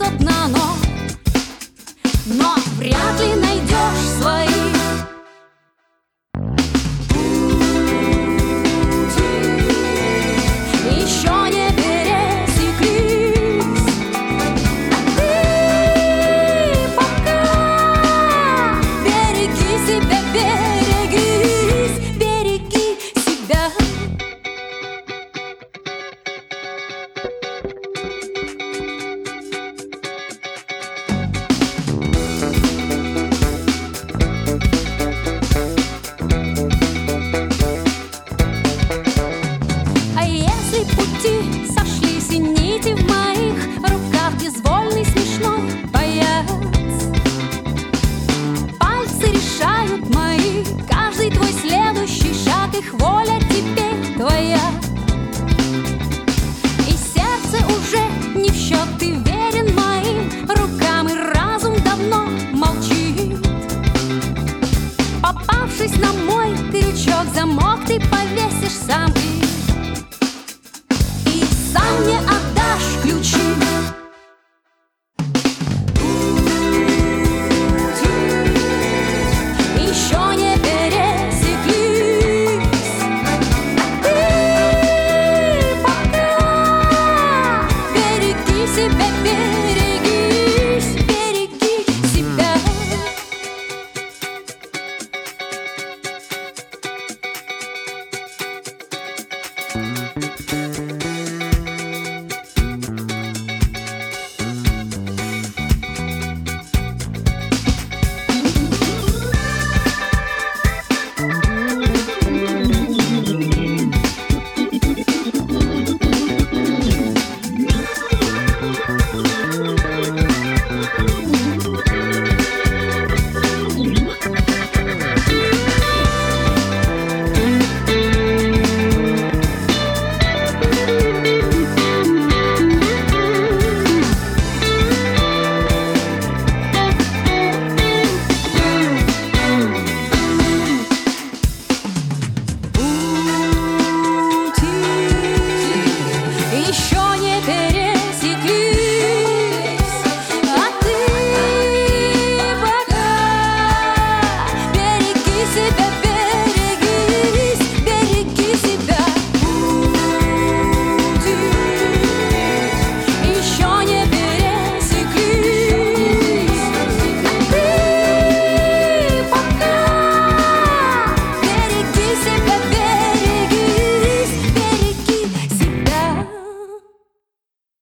500 нано, но вряд ли найдешь своих. Еще не пересеклись, а ты пока береги себя, берегись, береги себя. А если пути сошлись и нити в моих руках, безвольный смешной боец, пальцы решают мои, каждый твой следующий шаг, их воля теперь твоя. И сердце уже не в счет, ты верен моим рукам, и разум давно молчит. Попавшись на мой крючок, замок ты повесишь сам, и сам не отдашь ключи. Еще не пересеклись, а ты пока береги себя, береги.